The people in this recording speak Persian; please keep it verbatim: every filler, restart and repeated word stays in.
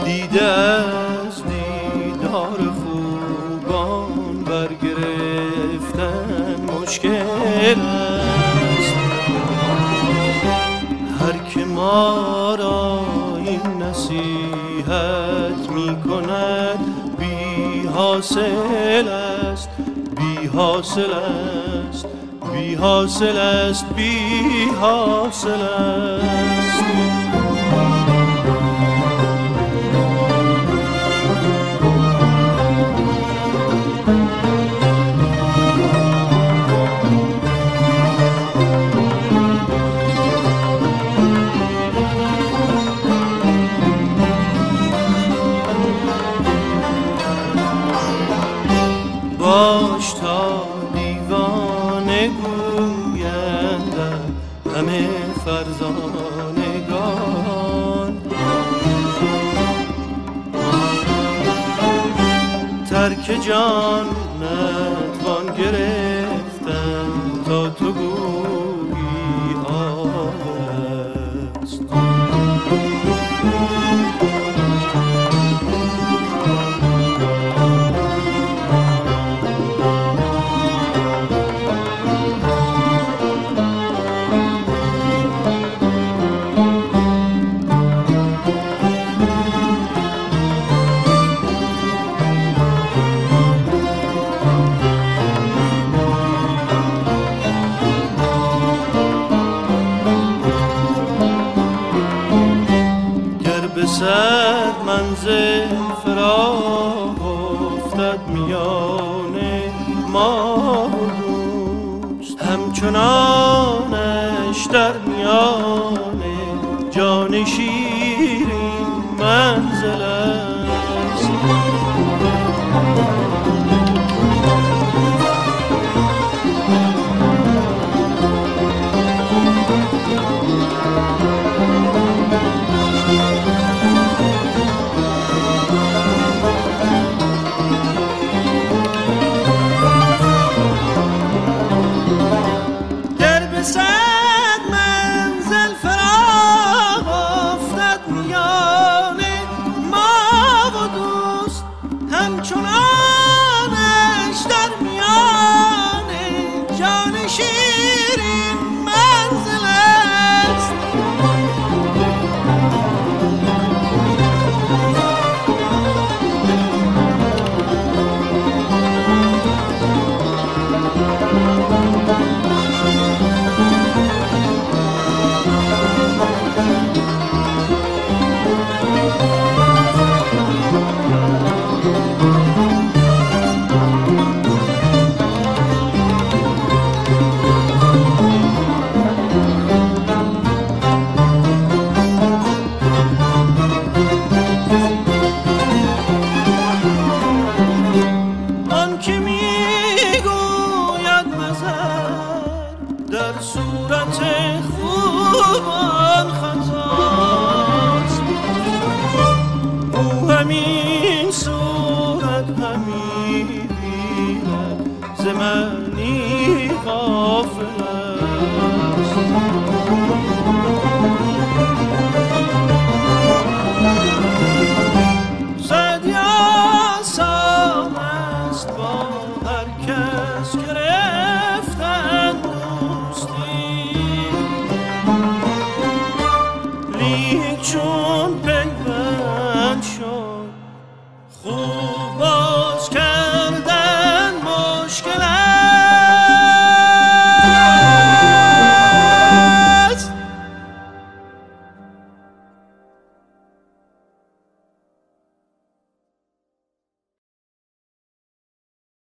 دیده از دیدار خوبان برگرفتن مشکل است. هر که ما را این نصیحت می کند بی حاصل است، بی حاصل است، بی حاصل است، بی حاصل است. باش تا دیوانه گویندم همه فرزانگان، ترک جان نتوان گرفتن تا تو گویی آبل است. صد منزل فراق افتد میان ما و دوست، همچنانش در میان جان شیرین منزل است. در صورت خوبان خطاست، او همین صورت همی بیند ز معنی غافل است. سعدی آسان است با هر کس گرفتن دوستی، لیک چون پیوند شد خوب